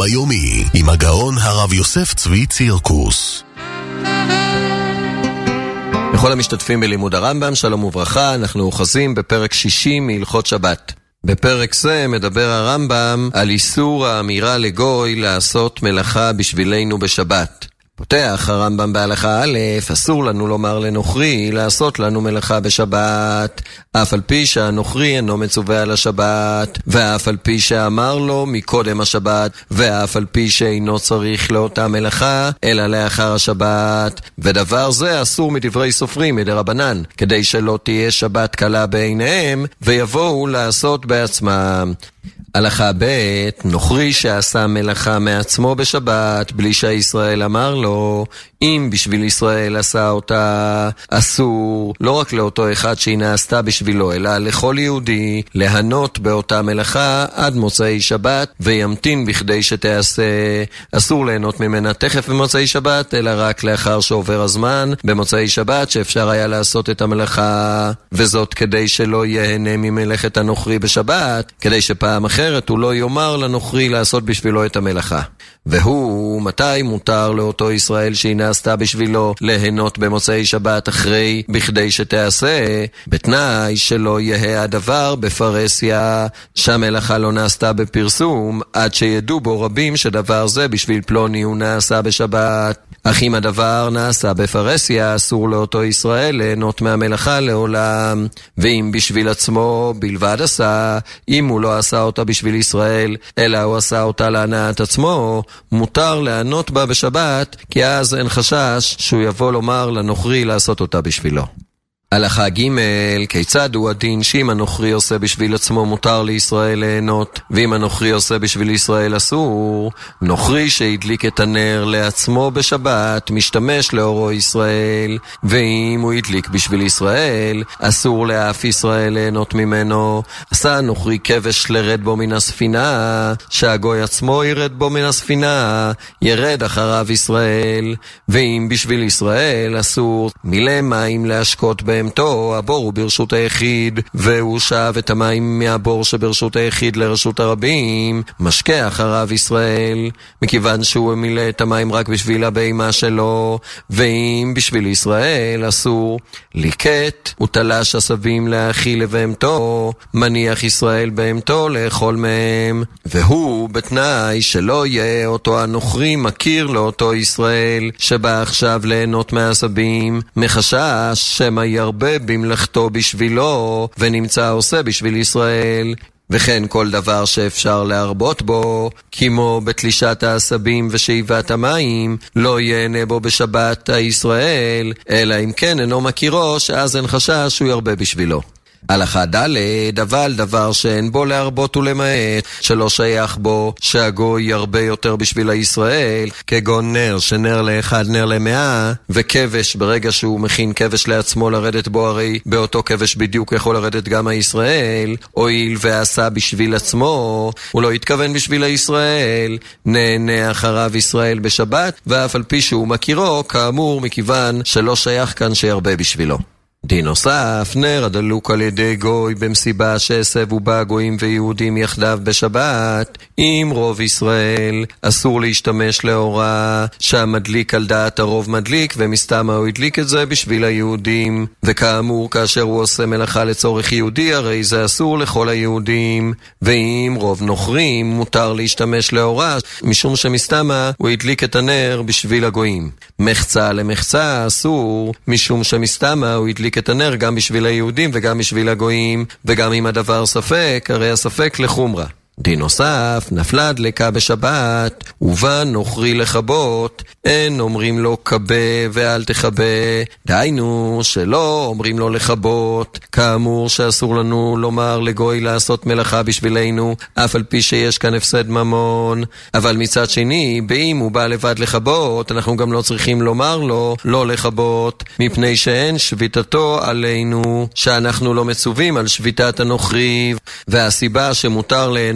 היומי עם הגאון הרב יוסף צבי צירקוס. לכל המשתתפים בלימוד הרמב"ם, שלום וברכה. אנחנו אוחזים בפרק 60 מהלכות שבת. בפרק זה מדבר הרמב"ם על איסור האמירה לגוי לעשות מלאכה בשבילנו בשבת. פותח הרמב"ם בהלכה א', אסור לנו לומר לנוכרי לעשות לנו מלאכה בשבת, אף על פי שהנוכרי אינו מצווה על השבת, ואף על פי שאמר לו מקודם השבת, ואף על פי שאינו צריך לאותה מלאכה אלא לאחר השבת. ודבר זה אסור מדברי סופרים מדרבנן, כדי שלא תהיה שבת קלה בעיניהם ויבואו לעשות בעצמם. הלכה ב', נוכרי שעשה מלאכה מעצמו בשבת בלי שהישראל אמר לו, אם בשביל ישראל עשה אותה, אסור לא רק לאותו אחד שהיא נעשתה בשבילו, אלא לכל יהודי להנות באותה מלאכה עד מוצאי שבת וימתין בכדי שתעשה. אסור ליהנות ממנה תכף במוצאי שבת, אלא רק לאחר שעובר הזמן במוצאי שבת שאפשר היה לעשות את המלאכה, וזאת כדי שלא יהנה ממלאכת הנוכרי בשבת, כדי שפעם אחרת הוא לא יאמר לנוכרי לעשות בשבילו את המלאכה. והוא, מתי מותר לאותו ישראל שהיא נעשתה בשבילו ליהנות במוצאי שבת אחרי בכדי שתעשה? בתנאי שלא יהיה הדבר בפרסיה, שהמלאכה לא נעשתה בפרסום, עד שידעו בו רבים שדבר זה בשביל פלוני הוא נעשה בשבת. אך אם הדבר נעשה בפרסיה, אסור לאותו ישראל ליהנות מהמלאכה לעולם. ואם בשביל עצמו בלבד עשה, אם הוא לא עשה אותה בשביל ישראל, אלא הוא עשה אותה להנאת עצמו, מותר ליהנות בה בשבת, כי אז אין חשש שהוא יבוא לומר לנוכרי לעשות אותה בשבילו. הלכה ג', כיצד הוא הדין שאם הנוכרי עושה בשביל עצמו מותר לישראל ליהנות, ואם הנוכרי עושה בשביל ישראל אסור? נוכרי שהדליק את הנר לעצמו בשבת משתמש לאורו ישראל, ואם הוא הדליק בשביל ישראל אסור לאף ישראל ליהנות ממנו. עשה הנוכרי כבש לרד בו מן הספינה, שהגוי עצמו ירד בו מן הספינה, ירד אחריו ישראל. ואם בשביל ישראל אסור, מילא מים להשקות בהמתו, הבור הוא ברשות היחיד, והוא שב את המים מהבור שברשות היחיד לרשות הרבים, משקה אחריו ישראל, מכיוון שהוא מילא את המים רק בשביל הבהמה שלו. ואם בשביל ישראל אסור, ליקט ותלש עשבים להאכיל לבהמתו, מניח ישראל בהמתו לאכול מהם. והוא בתנאי שלא יהיה אותו הנוכרי מכיר לאותו ישראל שבא עכשיו ליהנות מהעשבים, מחשש שמא ירבה במלאכתו בשבילו ונמצא עושה בשביל ישראל. וכן כל דבר שאפשר להרבות בו, כמו בתלישת העשבים ושאיבת המים, לא יהנה בו בשבת הישראל, אלא אם כן אינו מכירו, שאז אין חשש שהוא ירבה בשבילו. הלכה ד', אבל דבר שאין בו להרבות ולמעט, שלא שייך בו שהגוי ירבה יותר בשביל הישראל, כגון נר שנר לאחד נר למאה, וכבש ברגע שהוא מכין כבש לעצמו לרדת בו, הרי באותו כבש בדיוק יכול לרדת גם הישראל. הואיל ועשה בשביל עצמו, הוא לא התכוון בשביל הישראל, נהנה אחריו ישראל בשבת, ואף על פי שהוא מכירו, כאמור מכיוון שלא שייך כאן שירבה בשבילו. דין נוסף, נר הדלוק על ידי גוי במסיבה שהסבו בה גויים ויהודים יחדיו בשבת, אם רוב ישראל אסור להשתמש לאורה שהמדליק על דעת הרוב מדליק, ומסתם הוא הדליק את זה בשביל היהודים. וכאמור כאשר הוא עושה מלאכה לצורך יהודי, הרי זה אסור לכל היהודים. ואם רוב נוכרים מותר להשתמש לאורה, משום שמסתם הוא הדליק את הנר בשביל הגויים. מחצה למחצה אסור, משום שמסתם הוא הדליק את הנר גם בשביל היהודים וגם בשביל הגויים, וגם אם הדבר ספק, הרי הספק לחומרה. דין נוסף, נפלה דלקה בשבת, ובא נוכרי לחבות, אין אומרים לו קבה ואל תחבה, דהיינו שלא אומרים לו לחבות, כאמור שאסור לנו לומר לגוי לעשות מלאכה בשבילנו, אף על פי שיש כאן הפסד ממון. אבל מצד שני, באם הוא בא לבד לחבות, אנחנו גם לא צריכים לומר לו לא לחבות, מפני שאין שביתתו עלינו, שאנחנו לא מצווים על שביתת הנוכרי, והסיבה שמותר ליהנות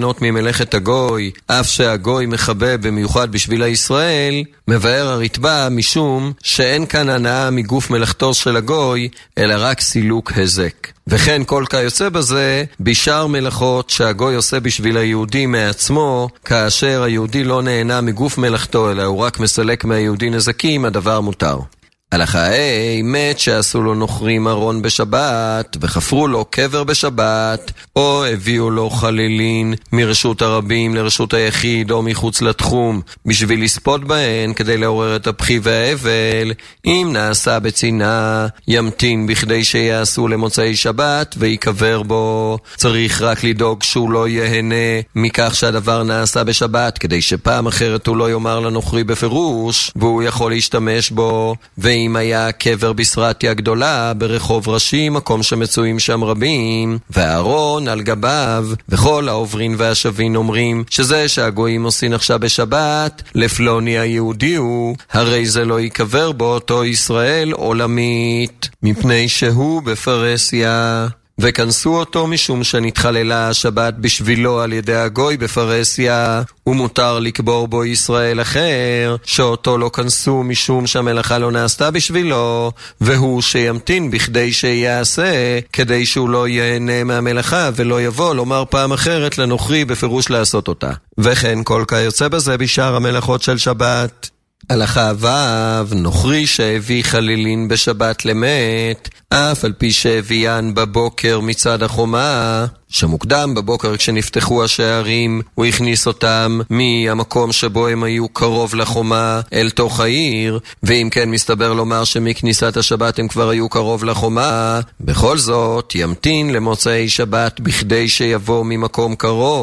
ליהנות ממלאכת הגוי, אף שהגוי מחבא במיוחד בשביל הישראל, מבאר הרתב"א משום שאין כאן הנאה מגוף מלאכתו של הגוי, אלא רק סילוק הזק. וכן כל כיוצא בזה, בשאר מלאכות שהגוי עושה בשביל היהודי מעצמו, כאשר היהודי לא נהנה מגוף מלאכתו, אלא הוא רק מסלק מהיהודי נזקים, הדבר מותר. הלכה מת שעשו לו נוכרים ארון בשבת, וחפרו לו קבר בשבת, או הביאו לו חלילין מרשות הרבים לרשות היחיד, או מחוץ לתחום, בשביל לספות בהן, כדי לעורר את הבכי והאבל, אם נעשה בצינה, ימתין בכדי שיעשו למוצאי שבת, ויקבר בו. צריך רק לדאוג שהוא לא יהנה מכך שהדבר נעשה בשבת, כדי שפעם אחרת הוא לא יאמר לנוכרי בפירוש, והוא יכול להשתמש בו. אם היה קבר בסרטיה גדולה ברחוב ראשי, מקום שמצויים שם רבים, והארון על גביו, וכל העוברין והשבין אומרים שזה שהגויים עושים עכשיו בשבת, לפלוני היהודי הוא, הרי זה לא יקבר בו אותו ישראל עולמית, מפני שהוא בפרסיה. וכנסו אותו משום שנתחללה השבת בשבילו על ידי הגוי בפרסיה, ומותר לקבור בו ישראל אחר, שאותו לא כנסו משום שהמלאכה לא נעשתה בשבילו, והוא שימתין בכדי שיעשה, כדי שהוא לא ייהנה מהמלאכה ולא יבוא לומר פעם אחרת לנוכרי בפירוש לעשות אותה. וכן כל כיוצא בזה בשאר המלאכות של שבת. הלכה ו' נוכרי שהביא חלילין בשבת למת, אף על פי שהביאן בבוקר מצד החומה, שמוקדם בבוקר כשנפתחו השערים, הוא הכניס אותם מהמקום שבו הם היו קרוב לחומה אל תוך העיר, ואם כן מסתבר לומר שמכניסת השבת הם כבר היו קרוב לחומה, בכל זאת ימתין למוצאי שבת בכדי שיבוא ממקום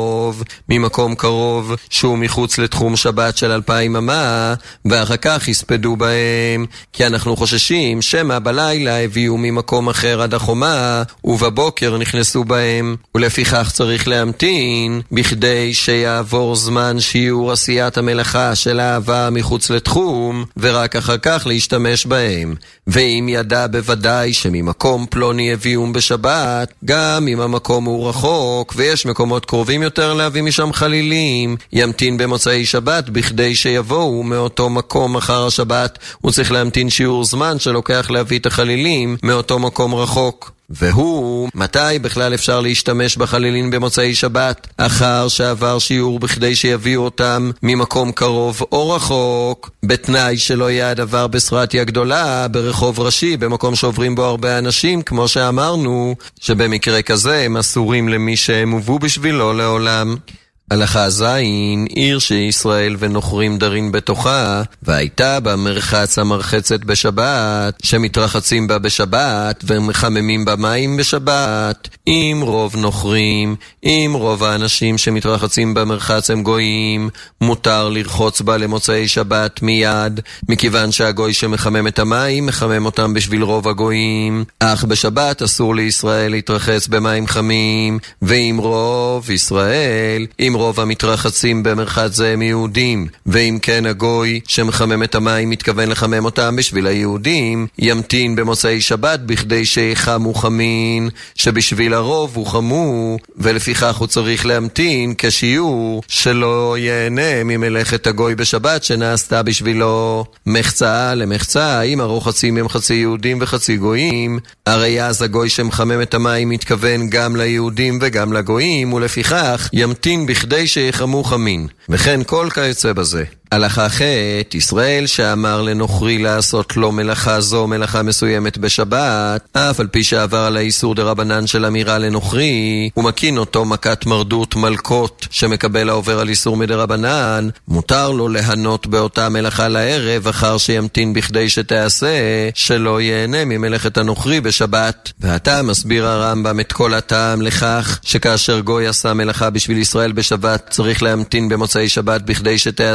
קרוב שהוא מחוץ לתחום שבת של 2000 אמה, ואחר כך יספדו בהם, כי אנחנו חוששים שמה בלילה הביאו ממקום אחר עד החומה, ובבוקר נכנסו בהם, ולפיכך צריך להמתין בכדי שיעבור זמן שיעור עשיית המלאכה של האהבה מחוץ לתחום, ורק אחר כך להשתמש בהם. ואם ידע בוודאי שממקום פלוני הביאום בשבת, גם אם המקום הוא רחוק ויש מקומות קרובים יותר להביא משם חלילים, ימתין במוצאי שבת בכדי שיבואו מאותו מקום אחר השבת. הוא צריך להמתין שיעור זמן שלוקח להביא את החלילים מאותו מקום רחוק. והוא, מתי בכלל אפשר להשתמש בחלילין במוצאי שבת? אחר שעבר שיעור בכדי שיביאו אותם ממקום קרוב או רחוק, בתנאי שלא יהיה הדבר בסרטיה גדולה, ברחוב ראשי, במקום שעוברים בו הרבה אנשים, כמו שאמרנו, שבמקרה כזה הם אסורים למי שהם הובאו בשבילו לעולם. הלכה זין, עיר שישראל ונוכרים דרים בתוכה, והייתה בה מרחץ המרחצת בשבת, שמתרחצים בה בשבת, ומחממים בה מים בשבת. אם רוב נוכרים, אם רוב האנשים שמתרחצים במרחץ הם גויים, מותר לרחוץ בה למוצאי שבת מיד, מכיוון שהגוי שמחמם את המים, מחמם אותם בשביל רוב הגויים. אך בשבת אסור לישראל להתרחץ במים חמים, ואם רוב ישראל, אם רוב המתרחצים במרחץ זה הם יהודים, ואם כן הגוי שמחמם את המים מתכוון לחמם אותם בשביל היהודים, ימתין במוצאי שבת בכדי שיחמו חמין, שבשביל הרוב הוא חמו, ולפיכך הוא צריך להמתין כשיעור שלא ייהנה ממלאכת הגוי בשבת שנעשתה בשבילו. מחצה למחצה, אם הרוחצים הם חצי יהודים וחצי גויים, הרי אז הגוי שמחמם את המים מתכוון גם ליהודים וגם לגויים, ולפיכך ימתין בכדי שיחמו חמין. וכן כל כיוצא בזה. הלכה ח' ישראל שאמר לנוכרי לעשות לו מלאכה זו מלאכה מסוימת בשבת, אף על פי שעבר על האיסור דרבנן של אמירה לנוכרי, הוא מקין אותו מכת מרדות מלכות שמקבל העובר על איסור מדרבנן, מותר לו להנות באותה מלאכה לערב אחר שימתין בכדי שתעשה, שלא ייהנה ממלאכת הנוכרי בשבת. ועתה מסביר הרמב"ם את כל הטעם לכך שכאשר גוי עשה מלאכה בשביל ישראל בשבת צריך להמתין במוצאי שבת בכדי שתעשה,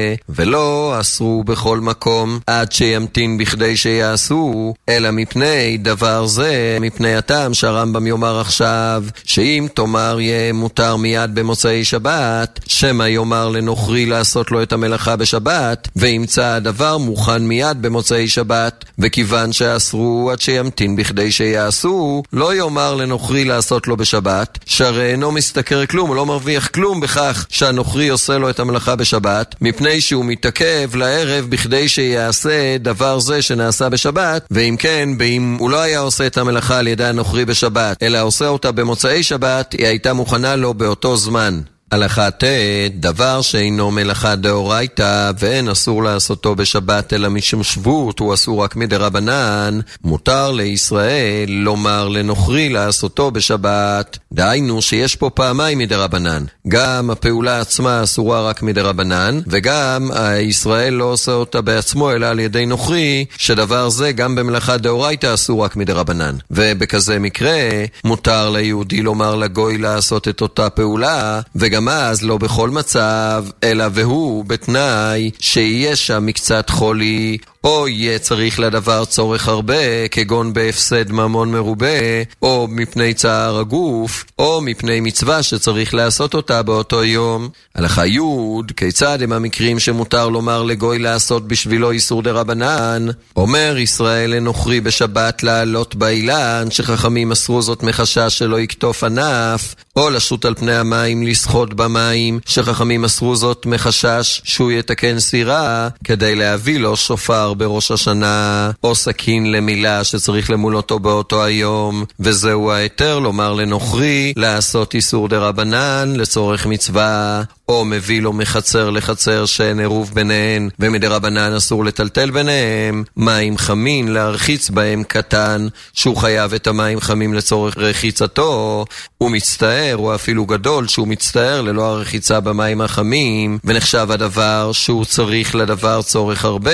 ולא אסרו בכל מקום עד שימתין בכדי שיעשו, אלא מפני דבר זה, מפני הטעם שהרמב"ם יאמר עכשיו, שאם תאמר יהיה מותר מיד במוצאי שבת, שמא יאמר לנוכרי לעשות לו את המלאכה בשבת, וימצא הדבר מוכן מיד במוצאי שבת, וכיוון שאסרו עד שימתין בכדי שיעשו, לא יאמר לנוכרי לעשות לו בשבת, שהרי אינו מסתכר כלום, הוא לא מרוויח כלום בכך שהנוכרי עושה לו את המלאכה בשבת, מפני שהוא מתעכב לערב בכדי שיעשה דבר זה שנעשה בשבת, ואם כן, אם הוא לא היה עושה את המלאכה על ידי הנוכרי בשבת, אלא עושה אותה במוצאי שבת, היא הייתה מוכנה לו באותו זמן. הלכה ט', דבר שאינו מלאכה דאורייתא ואין אסור לעשותו בשבת אלא משום שבות, הוא אסור רק מדרבנן, מותר לישראל לומר לנוכרי לעשותו בשבת. דהיינו שיש פה פעמיים מדרבנן, גם הפעולה עצמה אסורה רק מדרבנן, וגם ישראל לא עושה אותה בעצמו אלא על ידי נוכרי, שדבר זה גם במלאכה דאורייתא אסור רק מדרבנן. ובכזה מקרה מותר ליהודי לומר לגוי לעשות את אותה פעולה, וגם אז לא בכל מצב, אלא והוא בתנאי שיהיה שם מקצת חולי, או יהיה צריך לדבר צורך הרבה, כגון בהפסד ממון מרובה, או מפני צער הגוף, או מפני מצווה שצריך לעשות אותה באותו יום. הלכה י', כיצד הם המקרים שמותר לומר לגוי לעשות בשבילו איסור דרבנן? אומר ישראל לנוכרי בשבת לעלות באילן, שחכמים אסרו זאת מחשש שלא יקטוף ענף, או לשוט על פני המים לשחות במים, שחכמים אסרו זאת מחשש שהוא יתקן סירה, כדי להביא לו שופר בראש השנה, או סכין למילה שצריך למול אותו באותו היום, וזהו היתר לומר לנוכרי לעשות איסור דרבנן לצורך מצווה, או מביא לו מחצר לחצר שאין עירוב ביניהן, ומדרבנן אסור לטלטל ביניהם, מים חמים להרחיץ בהם קטן, שהוא חייב את המים חמים לצורך רחיצתו, הוא מצטער, או אפילו גדול שהוא מצטער ללא הרחיצה במים החמים, ונחשב הדבר שהוא צריך לדבר צורך הרבה,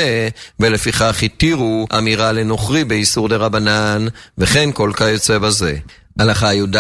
ולפיכך התירו אמירה לנוכרי באיסור דרבנן, וכן כל כיוצא בזה. הלכה י'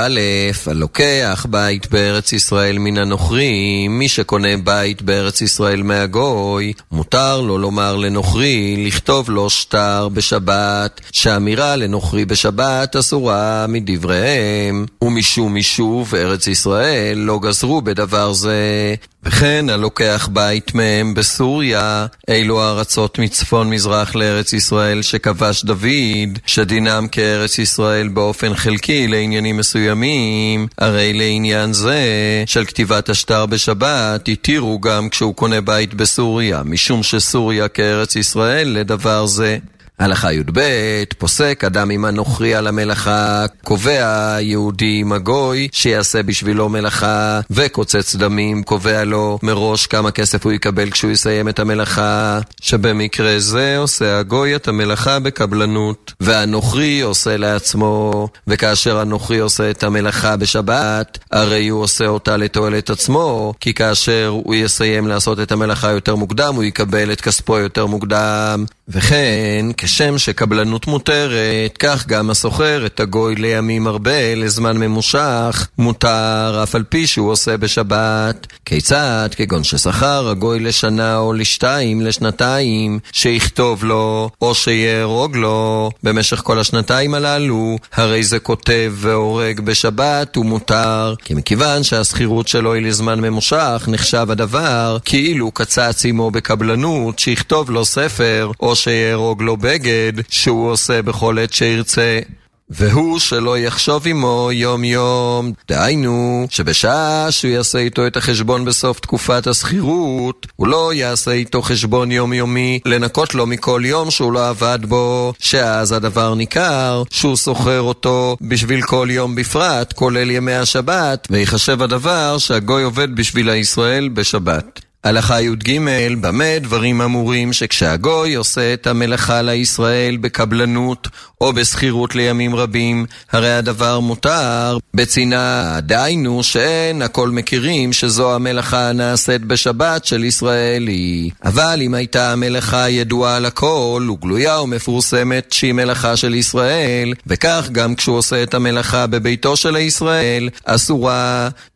הלוקח בית בארץ ישראל מן הנוכרי, מי שקונה בית בארץ ישראל מהגוי, מותר לו לומר לנוכרי לכתוב לו שטר בשבת, שהאמירה לנוכרי בשבת אסורה מדבריהם, ומשום יישוב ארץ ישראל לא גזרו בדבר זה. וכן הלוקח בית מהם בסוריה, אילו הארצות מצפון מזרח לארץ ישראל שכבש דוד, שדינם כארץ ישראל באופן חלקי לעניינים מסוימים, הרי לעניין זה של כתיבת השטר בשבת התירו גם כשהוא קונה בית בסוריה, משום שסוריה כארץ ישראל לדבר זה. הלכה י' פוסק אדם עם הנוכרי על המלאכה, קובע יהודי עם הגוי שיעשה בשבילו מלאכה, וקוצץ דמים, קובע לו מראש כמה כסף הוא יקבל כשהוא יסיים את המלאכה, שבמקרה זה עושה הגוי את המלאכה בקבלנות, והנוכרי עושה לעצמו, וכאשר הנוכרי עושה את המלאכה בשבת, הרי הוא עושה אותה לתועלת עצמו, כי כאשר הוא יסיים לעשות את המלאכה יותר מוקדם, הוא יקבל את כספו יותר מוקדם. וכן, כשם שקבלנות מותרת, כך גם הסוחר את הגוי לימים הרבה, לזמן ממושך, מותר אף על פי שהוא עושה בשבת. כיצד? כגון ששכר הגוי לשנה או לשתיים, לשנתיים, שיכתוב לו או שיהרוג לו במשך כל השנתיים הללו, הרי זה כותב והורג בשבת ומותר, כי מכיוון שהסחירות שלו היא לזמן ממושך, נחשב הדבר כאילו קצץ עמו בקבלנות, שיכתוב לו ספר או שיהרוג לו בגד שהוא עושה בכל עת שירצה. והוא שלא יחשוב עמו יום יום, דהיינו שבשעה שהוא יעשה איתו את החשבון בסוף תקופת הסחירות, הוא לא יעשה איתו חשבון יום יומי לנקות לו מכל יום שהוא לא עבד בו, שאז הדבר ניכר שהוא סוחר אותו בשביל כל יום בפרט, כולל ימי השבת, ויחשב הדבר שהגוי עובד בשביל הישראל בשבת. הלכה י' במה דברים אמורים שכשהגוי עושה את המלאכה לישראל בקבלנות או בסחירות לימים רבים, הרי הדבר מותר בצינה, דהיינו שאין הכל מכירים שזו המלאכה הנעשית בשבת של ישראלי. אבל אם הייתה המלאכה ידועה לכל וגלויה ומפורסמת שהיא מלאכה של ישראל, וכך גם כשהוא עושה את המלאכה בביתו של ישראל, אסורה,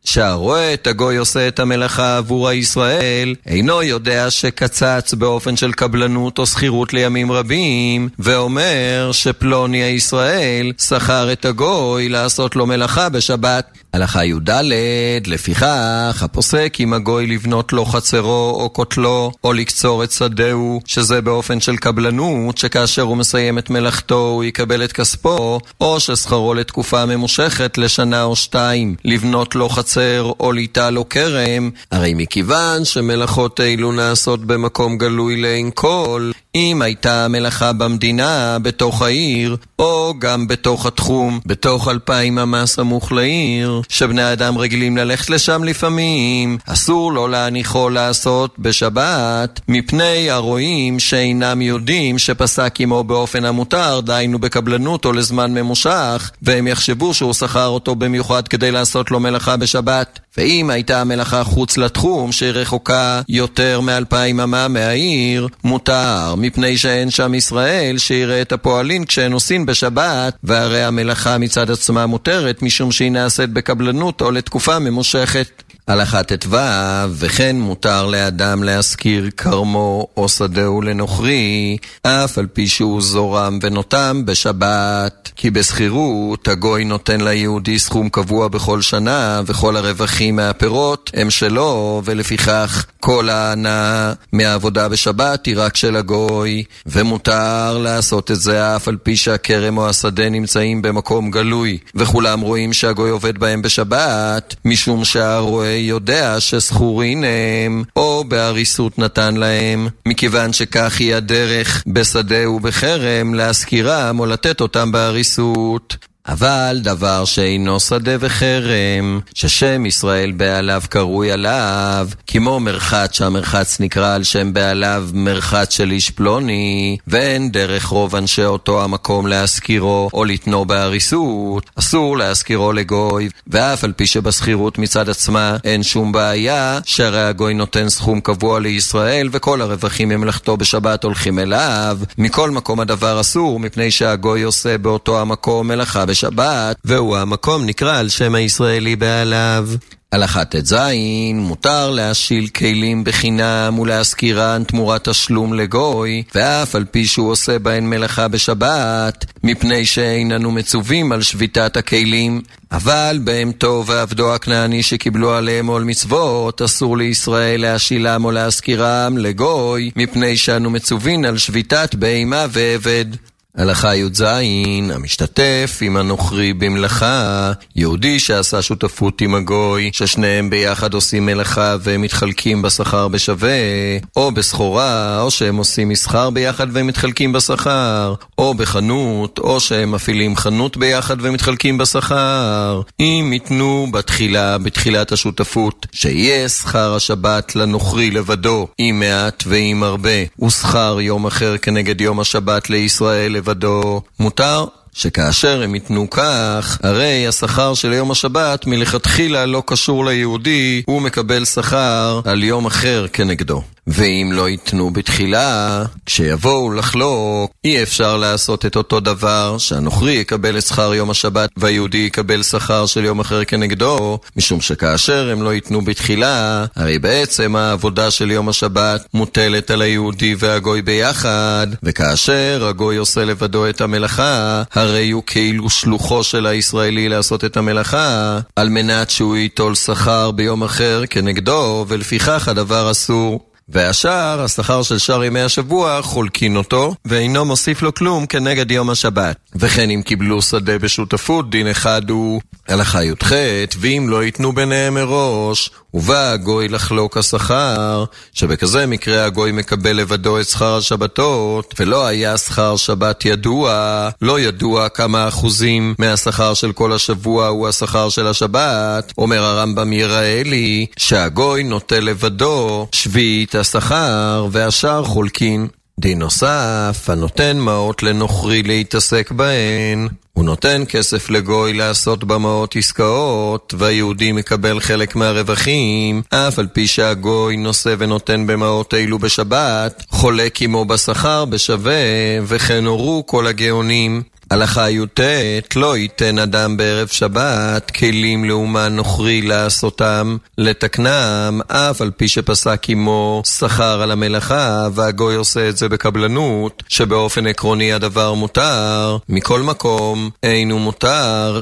שהרואה את הגוי עושה את המלאכה עבור הישראל, אינו יודע שקצץ באופן של קבלנות או שכירות לימים רבים, ואומר שפלוני הישראל שכר את הגוי לעשות לו מלאכה בשבת. הלכה י"ד, לפיכך הפוסק עם הגוי לבנות לו חצרו או קוטלו או לקצור את שדהו, שזה באופן של קבלנות, שכאשר הוא מסיים את מלאכתו הוא יקבל את כספו, או ששכרו לתקופה ממושכת לשנה או שתיים, לבנות לו חצר או ליטה לו כרם, הרי מכיוון שמלאכות אילו נעשות במקום גלוי לעין כל, אם הייתה מלאכה במדינה, בתוך העיר, או גם בתוך התחום, בתוך 2000 אמה סמוך לעיר, שבני אדם רגילים ללכת לשם לפעמים, אסור לו להניחו לעשות בשבת, מפני הרואים שאינם יודעים שפסק עמו באופן המותר, דיינו בקבלנות או לזמן ממושך, והם יחשבו שהוא שכר אותו במיוחד כדי לעשות לו מלאכה בשבת. ואם הייתה המלאכה חוץ לתחום שרחוקה יותר מ2000 אמה מהעיר, מותר, מפני שאין שם ישראל שיראה את הפועלים כשהן עושים בשבת, והרי המלאכה מצד עצמה מותרת משום שהיא נעשית בקבלנות או לתקופה ממושכת. הלכה ט"ו, וכן מותר לאדם להשכיר כרמו או שדהו לנוכרי, אף על פי שהוא זורם ונותם בשבת, כי בסחירות הגוי נותן ליהודי סכום קבוע בכל שנה, וכל הרווחים מהפירות הם שלו, ולפיכך כל ההנאה מהעבודה בשבת היא רק של הגוי, ומותר לעשות את זה אף על פי שהכרם או השדה נמצאים במקום גלוי, וכולם רואים שהגוי עובד בהם בשבת, משום שהרואה יודע שסחורין הם, או בהריסות נתן להם, מכיוון שכך היא הדרך בשדה ובחרם להזכירם או לתת אותם בהריסות. אבל דבר שאינו שדה וחרם, ששם ישראל בעליו קרוי עליו, כמו מרחץ שהמרחץ נקרא על שם בעליו מרחץ של איש פלוני, ואין דרך רוב אנשי אותו המקום להזכירו או לתנו בהריסות, אסור להזכירו לגוי, ואף על פי שבסחירות מצד עצמה אין שום בעיה, שהרי הגוי נותן סכום קבוע לישראל וכל הרווחים ממלאכתו בשבת הולכים אליו, מכל מקום הדבר אסור, מפני שהגוי עושה באותו המקום מלאכה בשבת, והוא המקום נקרא על שם הישראלי בעליו. הלכה ט"ז, מותר להשיל כלים בחינם ולהזכירן תמורת תשלום לגוי, ואף על פי שהוא עושה בהן מלאכה בשבת, מפני שאיננו מצווים על שביתת הכלים. אבל בהמתו ועבדו הכנעני שקיבלו עליהם עול מצוות, אסור לישראל להשילם או להזכירם לגוי, מפני שאנו מצווים על שביתת בהמה ועבד. הלכה י"ז, המשתתף עם הנוכרי במלאכה, יהודי שעשה שותפות עם הגוי, ששניהם ביחד עושים מלאכה והם מתחלקים בשכר בשווה, או בסחורה, או שהם עושים מסחר ביחד והם מתחלקים בשכר, או בחנות, או שהם מפעילים חנות ביחד ומתחלקים בשכר. אם יתנו בתחילת השותפות, שיהיה שכר השבת לנוכרי לבדו, עם מעט ועם הרבה, ושכר יום אחר כנגד יום השבת לישראל לבדו, מותר שכאשר הם יתנו כך, הרי השכר של יום השבת מלכתחילה לא קשור ליהודי, הוא מקבל שכר על יום אחר כנגדו. ואם לא יתנו בתחילה, כשיבואו לחלוק, אי אפשר לעשות את אותו דבר, שהנוכרי יקבל את שכר יום השבת והיהודי יקבל שכר של יום אחר כנגדו, משום שכאשר הם לא יתנו בתחילה, הרי בעצם העבודה של יום השבת מוטלת על היהודי והגוי ביחד, וכאשר הגוי עושה לבדו את המלאכה, הרי הוא כאילו שלוחו של הישראלי לעשות את המלאכה, על מנת שהוא ייטול שכר ביום אחר כנגדו, ולפיכך הדבר אסור. והשאר, השכר של שאר ימי השבוע, חולקין אותו, ואינו מוסיף לו כלום כנגד יום השבת. וכן אם קיבלו שדה בשותפות, דין אחד הוא הלכה י"ח, ואם לא ייתנו ביניהם מראש, ובא הגוי לחלוק השכר, שבכזה מקרה הגוי מקבל לבדו את שכר השבתות, ולא היה שכר שבת ידוע, לא ידוע כמה אחוזים מהשכר של כל השבוע הוא השכר של השבת, אומר הרמב"ם יראה לי, שהגוי נוטה לבדו שביעית השכר, והשאר חולקין. דין נוסף, הנותן מעות לנוכרי להתעסק בהן. הוא נותן כסף לגוי לעשות במעות עסקאות, והיהודי מקבל חלק מהרווחים, אף על פי שהגוי נושא ונותן במעות אילו בשבת, חולק עמו בשכר בשווה, וכן הורו כל הגאונים. הלכה י"ט, לא ייתן אדם בערב שבת כלים לאומה נוכרי לעשותם לתקנם, אף על פי שפסק עמו שכר על המלאכה, והגוי עושה את זה בקבלנות, שבאופן עקרוני הדבר מותר. מכל מקום אינו מותר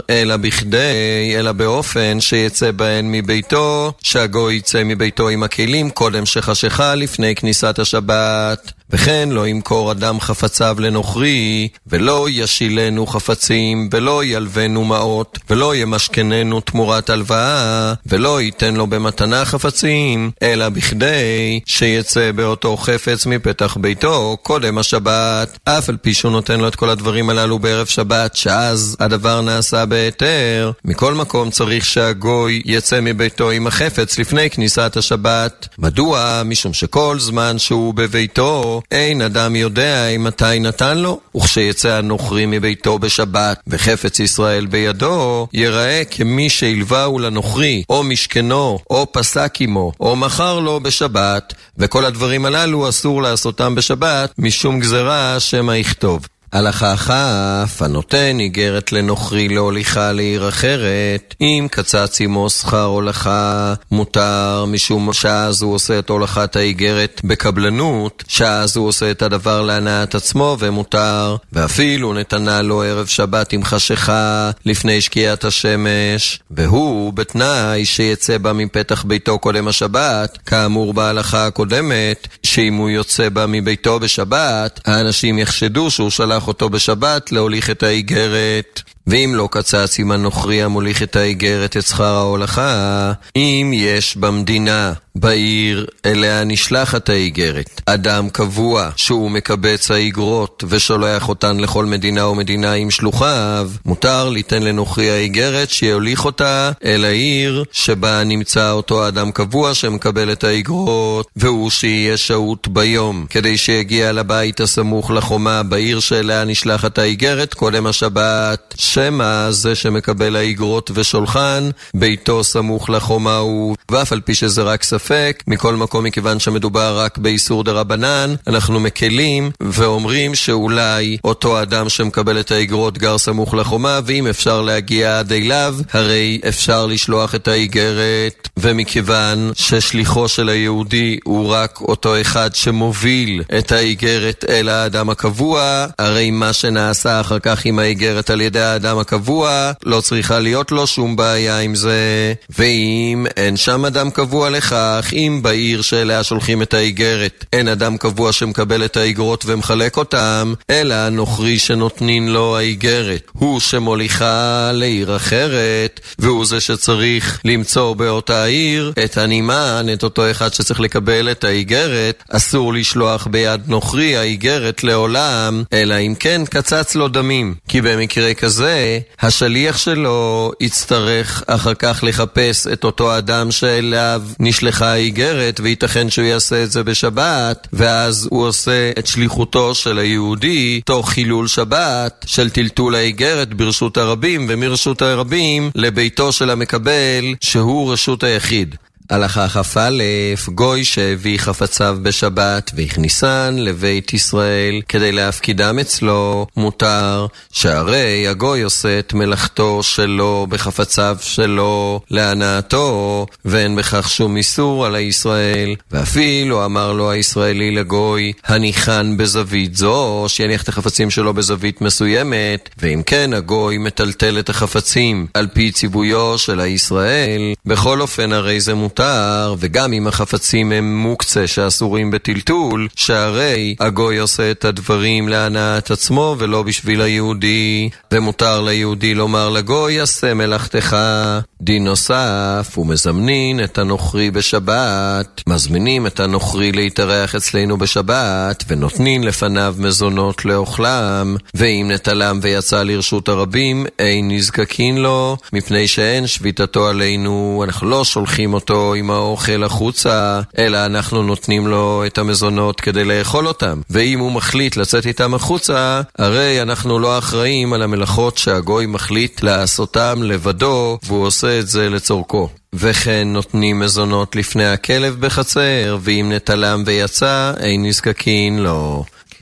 אלא באופן שיצא בהן מביתו, שהגוי יצא מביתו עם הכלים קודם שחשיכה לפני כניסת השבת. וכן לא ימכור אדם חפציו לנוכרי, ולא ישילנו חפצים, ולא ילבנו מעות, ולא ימשכננו תמורת הלוואה, ולא ייתן לו במתנה חפצים, אלא בכדי שיצא באותו חפץ מפתח ביתו קודם השבת, אף על פי שהוא נותן לו את כל הדברים הללו בערב שבת, שאז הדבר נעשה בהיתר. מכל מקום צריך שהגוי יצא מביתו עם החפץ לפני כניסת השבת. מדוע? משום שכל זמן שהוא בביתו אין אדם יודע אם מתי נתן לו, וכשיצא הנוכרי מביתו בשבת וחפץ ישראל בידו, ייראה כמי שהלווהו לנוכרי או משכנו או פסק עמו או מכר לו בשבת, וכל הדברים הללו אסור לעשותם בשבת משום גזרה שמא יכתוב. הלכה כ', הנותן איגרת לנוכרי להוליכה לעיר אחרת, אם קצץ עמו שכר הולכה, מותר, משום שאז הוא עושה את הולכת האיגרת בקבלנות, שאז הוא עושה את הדבר להנאת עצמו ומותר, ואפילו נתנה לו ערב שבת עם חשיכה לפני שקיעת השמש, והוא בתנאי שיצא בה מפתח ביתו קודם השבת, כאמור בהלכה הקודמת, שאם הוא יוצא בה מביתו בשבת, האנשים יחשדו שהוא שלח אותו בשבת להוליך את האיגרת. ואם לא קצץ עם הנוכרי המוליך את האיגרת את שכר ההולכה, אם יש במדינה, בעיר אליה נשלחת האיגרת, אדם קבוע שהוא מקבץ האיגרות ושולח אותן לכל מדינה ומדינה עם שלוחיו, מותר ליתן לנוכרי האיגרת שיוליך אותה אל העיר שבה נמצא אותו אדם קבוע שמקבל את האיגרות, והוא שיהיה שהות ביום, כדי שיגיע לבית הסמוך לחומה בעיר שאליה נשלחת האיגרת קודם השבת, שמא זה שמקבל האיגרות ושולחן ביתו סמוך לחומה הוא. ואף על פי שזה רק ספק, מכל מקום מכיוון שמדובר רק באיסור דרבנן, אנחנו מקלים ואומרים שאולי אותו אדם שמקבל את האיגרות גר סמוך לחומה, ואם אפשר להגיע עד אליו הרי אפשר לשלוח את האיגרת. ומכיוון ששליחו של היהודי הוא רק אותו אחד שמוביל את האיגרת אל האדם הקבוע, הרי מה שנעשה אחר כך עם האיגרת על ידי האדם הקבוע לא צריכה להיות לו שום בעיה עם זה. ואם אין שם אדם קבוע לכך, אם בעיר שאליה שולחים את האיגרת אין אדם קבוע שמקבל את האיגרות ומחלק אותם, אלא הנוכרי שנותנים לו האיגרת הוא שמוליכה לעיר אחרת, והוא זה שצריך למצוא באותה העיר את הנמען, את אותו אחד שצריך לקבל את האיגרת. אסור לשלוח ביד נוכרי האיגרת לעולם, אלא אם כן קצץ לו דמים, כי במקרה כזה השליח שלו יצטרך אחר כך לחפש את אותו אדם שאליו נשלחה האיגרת, וייתכן שהוא יעשה את זה בשבת, ואז הוא עושה את שליחותו של היהודי תוך חילול שבת של טלטול האיגרת ברשות הרבים, ומרשות הרבים לביתו של המקבל שהוא רשות היחיד. הלכה כ"א, גוי שהביא חפציו בשבת והכניסן לבית ישראל כדי להפקידם אצלו, מותר, שהרי הגוי עושה את מלאכתו שלו בחפציו שלו להנאתו, ואין בכך שום איסור על הישראל. ואפילו אמר לו הישראלי לגוי, הניחן בזווית זו, שיניח את החפצים שלו בזווית מסוימת, ואם כן הגוי מטלטל את החפצים על פי ציוויו של הישראל. בכל אופן הרי זה מותר, וגם אם החפצים הם מוקצה שאסורים בטלטול, שהרי הגוי עושה את הדברים להנאת עצמו ולא בשביל היהודי. ומותר ליהודי לומר לגוי, עשה מלאכתך. דין נוסף, ומזמנין את הנוכרי בשבת, מזמינים את הנוכרי להתארח אצלנו בשבת, ונותנים לפניו מזונות לאוכלם, ואם נטלם ויצא לרשות הרבים, אין נזקקין לו, מפני שאין שביתתו עלינו. אנחנו לא שולחים אותו עם האוכל החוצה, אלא אנחנו נותנים לו את המזונות כדי לאכול אותם, ואם הוא מחליט לצאת איתם החוצה, הרי אנחנו לא אחראים על המלאכות שהגוי מחליט לעשותם לבדו, והוא עושה את זה לצורכו. וכן נותנים מזונות לפני הכלב בחצר, ואם נטלם ויצא אין נזקקין לו.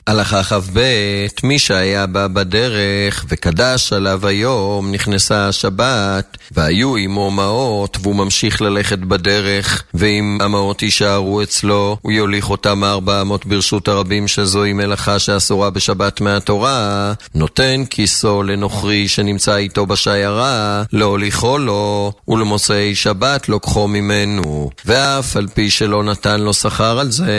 הלכה כ"ב, מי שהיה בה בדרך וקדש עליו היום, נכנסה השבת, והיו עמו מעות, והוא ממשיך ללכת בדרך, ואם המעות יישארו אצלו, הוא יוליך אותם 400 ברשות הרבים, שזוהי מלאכה שאסורה בשבת מהתורה, נותן כיסו לנוכרי שנמצא איתו בשיירה, להוליכו לו, ולמוצאי שבת לוקחו ממנו, ואף על פי שלא נתן לו שכר על זה,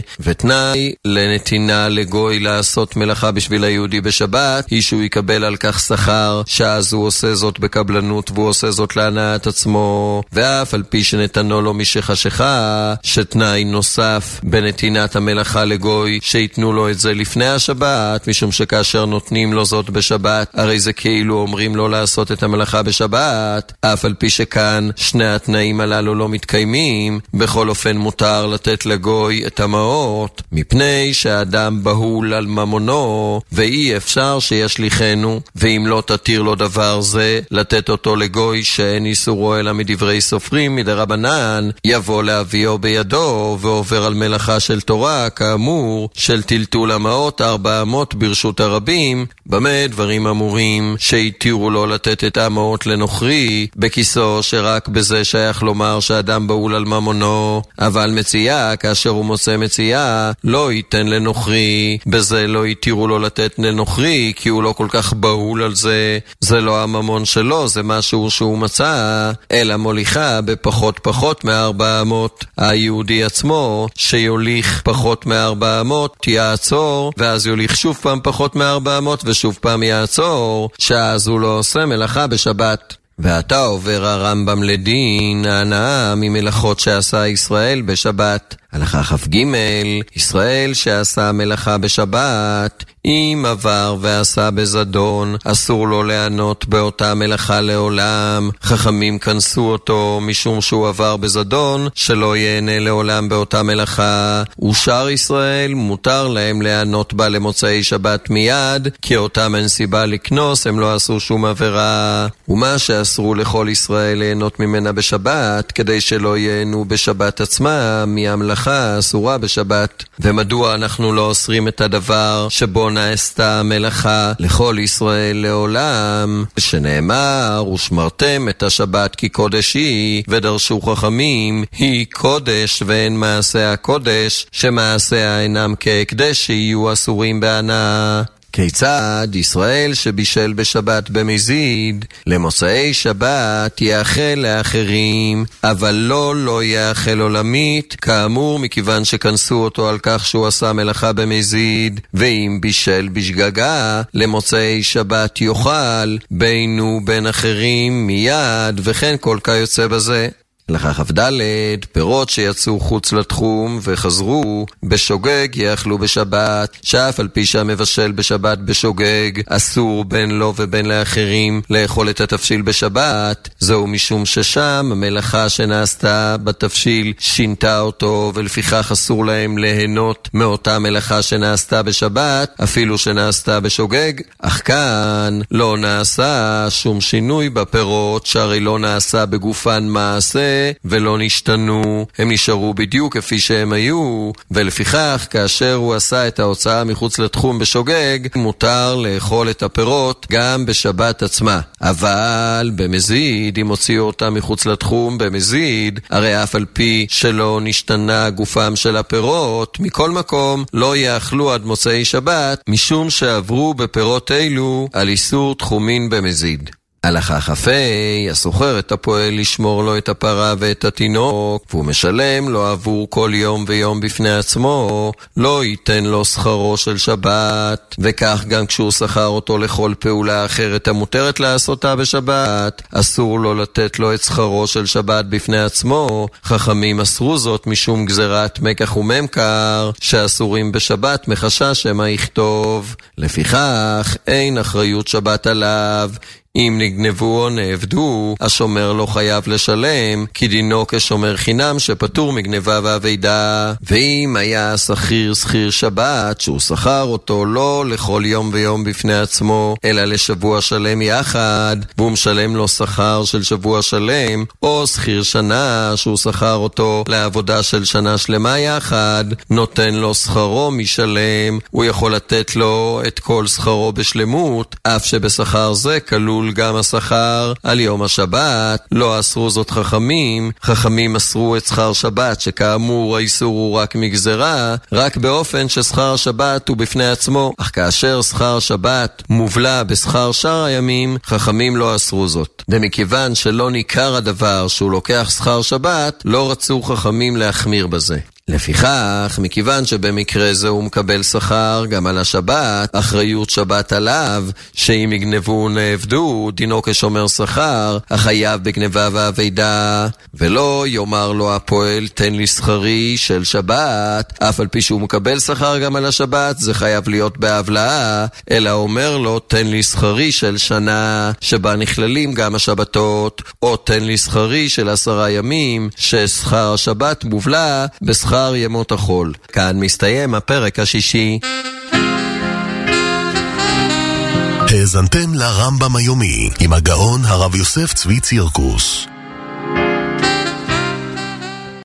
ותנאי לנתינה לגוי לעשות מלאכה בשביל היהודי בשבת, היא שהוא יקבל על כך שכר, שאז הוא עושה זאת בקבלנות, והוא עושה זאת להנאת עצמו, ואף על פי שנתנו לו משחשיכה, שתנאי נוסף בנתינת המלאכה לגוי, שיתנו לו את זה לפני השבת, משום שכאשר נותנים לו זאת בשבת, הרי זה כאילו אומרים לו לעשות את המלאכה בשבת, אף על פי שכאן שני התנאים הללו לא מתקיימים, בכל אופן מותר לתת לגוי את המעות, מפני שהאדם בהול על ממונו, ואי אפשר שישליחנו, ואם לא תתיר לו דבר זה, לתת אותו לגוי שאין איסורו אלא מדברי סופרים מדרבנן, יבוא להביאו בידו, ועובר על מלאכה של תורה, כאמור, של טלטול המעות 400 ברשות הרבים. במה דברים אמורים? שהתירו לו לתת את המעות לנוכרי, בכיסו שרק בזה שייך לומר שאדם בהול על ממונו, אבל מציאה, כאשר הוא מוצא מציאה, לא ייתן לנוכרי, בזה לא התירו לו לתת לנוכרי, כי הוא לא כל כך בהול על זה, זה לא הממון שלו, זה משהו שהוא מצא, אלא מוליכה בפחות מ-400. היהודי עצמו, שיוליך פחות מ-400, יעצור, ואז יוליך שוב פעם פחות מ-400, ושוב פעם יעצור, שאז הוא לא עושה מלאכה בשבת. ועתה עובר הרמב"ם לדין ההנאה ממלאכות שעשה ישראל בשבת. הלכה כ"ג, ישראל שעשה מלאכה בשבת, אם עבר ועשה בזדון, אסור לו לענות באותה מלאכה לעולם. חכמים כנסו אותו משום שהוא עבר בזדון, שלא ייהנה לעולם באותה מלאכה. ושאר ישראל מותר להם לענות בה למוצאי שבת מיד, כי אותם אין סיבה לקנוס, הם לא עשו שום עבירה. ומה שאסרו לכל ישראל ליהנות ממנה בשבת, כדי שלא ייהנו בשבת עצמה מהמלאכה אסורה בשבת. ומדוע אנחנו לא אוסרים את הדבר שבו נעשתה המלאכה לכל ישראל לעולם, שנאמר ושמרתם את השבת כי קודש היא, ודרשו חכמים היא קודש ואין מעשה הקודש, שמעשיה אינם כהקדש שיהיו אסורים בהנאה. כיצד ישראל שבישל בשבת במזיד, למוצאי שבת יאכל לאחרים, אבל לא יאכל עולמית, כאמור מכיוון שכנסו אותו על כך שהוא עשה מלאכה במזיד. ואם בישל בשגגה, למוצאי שבת יאכל, בינו בין אחרים מיד, וכן כל כיוצא בזה. הלכה כ"ד, פירות שיצאו חוץ לתחום וחזרו בשוגג יאכלו בשבת, שאף על פי שהמבשל בשבת בשוגג, אסור בין לו ובין לאחרים לאכול את התפשיל בשבת. זהו משום ששם המלאכה שנעשתה בתפשיל שינתה אותו, ולפיכך אסור להם ליהנות מאותה מלאכה שנעשתה בשבת, אפילו שנעשתה בשוגג. אך כאן לא נעשה שום שינוי בפירות, שהרי לא נעשה בגופן מעשה ולא נשתנו, הם נשארו בדיוק כפי שהם היו, ולפיכך כאשר הוא עשה את ההוצאה מחוץ לתחום בשוגג, מותר לאכול את הפירות גם בשבת עצמה. אבל במזיד, אם הוציאו אותם מחוץ לתחום במזיד, הרי אף על פי שלא נשתנה גופם של הפירות, מכל מקום לא יאכלו עד מוצאי שבת, משום שעברו בפירות אלו על איסור תחומין במזיד. הלכה כ"ה, הסוחר את הפועל לשמור לו את הפרה ואת התינוק, והוא משלם לו עבור כל יום ויום בפני עצמו, לא ייתן לו שכרו של שבת. וכך גם כשהוא שכר אותו לכל פעולה אחרת המותרת לעשותה בשבת, אסור לו לתת לו את שכרו של שבת בפני עצמו. חכמים אסרו זאת משום גזירת מקח וממכר, שאסורים בשבת מחשש שמא יכתוב. לפיכך אין אחריות שבת עליו, אם נגנבו או נעבדו, השומר לא חייב לשלם, כי דינו כשומר חינם שפטור מגנבה ואבדה. ואם היה שכיר שבת, שהוא שכר אותו לא לכל יום ויום בפני עצמו, אלא לשבוע שלם יחד, והוא משלם לו שכר של שבוע שלם, או שכיר שנה שהוא שכר אותו לעבודה של שנה שלמה יחד, נותן לו שכרו משלם, הוא יכול לתת לו את כל שכרו בשלמות, אף שבשכר זה כלול גם השכר על יום השבת. לא אסרו זאת חכמים אסרו את שכר שבת, שכאמור האיסור הוא רק מגזרה, רק באופן ששכר שבת הוא בפני עצמו, אך כאשר שכר שבת מובלע בשכר שאר הימים, חכמים לא אסרו זאת. ומכיוון שלא ניכר הדבר שהוא לוקח שכר שבת, לא רצו חכמים להחמיר בזה. לפיכך, מכיוון שבמקרה זה הוא מקבל שכר גם על השבת, אחריות שבת עליו, שאם יגנבו נעבדו, דינו כשומר שכר, החייב בגנבה ואבדה, ולא יאמר לו הפועל תן לי שכרי של שבת, אף על פי שהוא מקבל שכר גם על השבת, זה חייב להיות בהבלעה, אלא אומר לו תן לי שכרי של שנה, שבה נכללים גם השבתות, או תן לי שכרי של 10 ימים, ששכר השבת מובלע בשכר ימות החול. כאן מסתיים הפרק השישי. האזנתם לרמב"ם היומי עם הגאון הרב יוסף צבי צירקוס.